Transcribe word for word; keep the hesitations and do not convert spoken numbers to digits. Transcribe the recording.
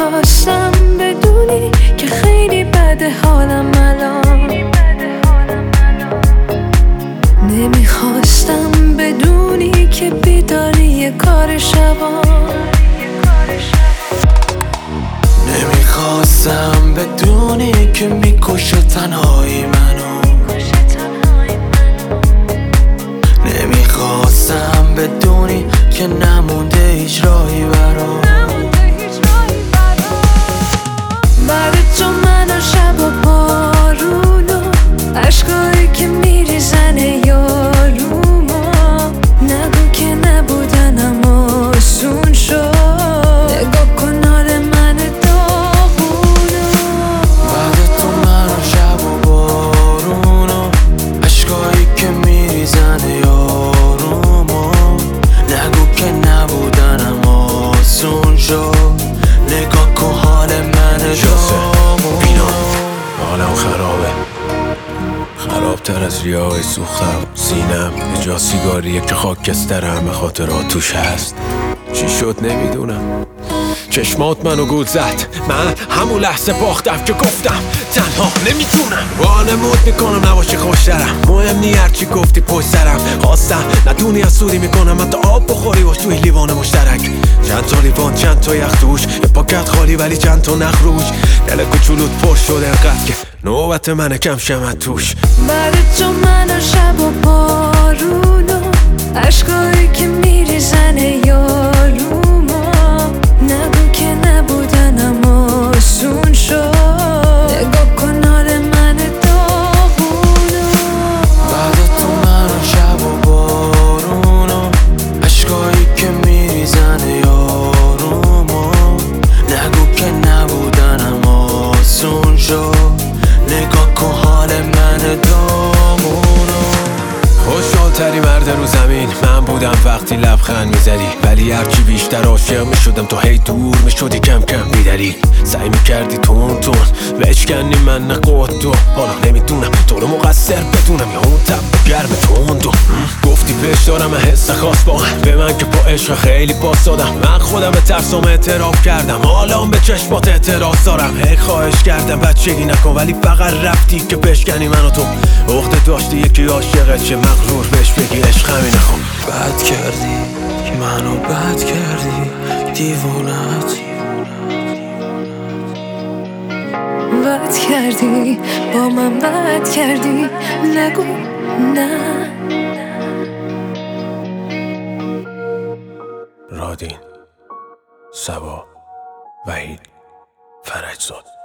نمیخواستم بدونی که خیلی بده حالم الان، نمیخواستم بدونی که بیداری یه کار شبان، نمیخواستم بدونی که میکشه تنهایی منو، نمیخواستم بدونی که نمونده هیچ راهی برام. بعد تو من و شب و بارون و عشقایی که میریزن یاروما، نگو که نبودن اما آسون شد، نگاه کن حال من داغونو. بعد تو من و شب و بارون و عشقایی که میریزن یاروما، نگو که نبودن اما آسون شد، نگاه کن حال من داغونو. حالم خرابه، خرابتر از ریای سوختم. سینم یه جا سیگاریه که خاکسترم به خاطر توش هست. چی شد نمیدونم، چشمات منو گول زد، من همون لحظه باختم که گفتم تنها نمیتونم. وانمود میکنم نباشه خوشترم، مهم نی هرچی گفتی پشت سرم. خواستم ندونی از سودی میکنم حتی آب بخوری باش توی لیوان مشترک. چند تا لیوان چند تا یخ توش، یه پاکت خالی ولی چند تا نخ روش. دل کوچولوت پر شده انقدر که نوبت منه کم شم توش. بعد تو من و شب و بارون و عشقایی که میریزن یاروما، نگو که نبودن اما آسون شد، نگاه کن حال من داغونو. بعد تو من و شب و بارون و عشقایی که میریزن یاروما، نگو که نبودن اما آسون شد، نگاه کن حال من داغونو. خوشحالتری مرد رو زمین من بودم وقتی لبخند میزدی، ولی هرچی بیشتر عاشق میشدم تو هی دور میشدی کم کم بیدری. سعی میکردی تون تون بشکنی من نقود تو، حالا نمیدونم تو رو مقصر بدونم یا اون تب گرم تون تو. گفتی بهش دارم حس خاص با به من که با عشق خیلی باز دادم. من خودم به ترسام اعتراف کردم، حالا به چشمات اعتراض دارم. هی خواهش کردم بچگی نکن ولی فقط رفتی که بشکنی منو تو. عقده داشتی یکی عاشقت چه مغرور بهش بگی عشق همینه. خب بد کردی منو بد کردی دیوونت، بد کردی با من بد کردی، نگو نه. رادین، سبا، وحید، فرجزاد.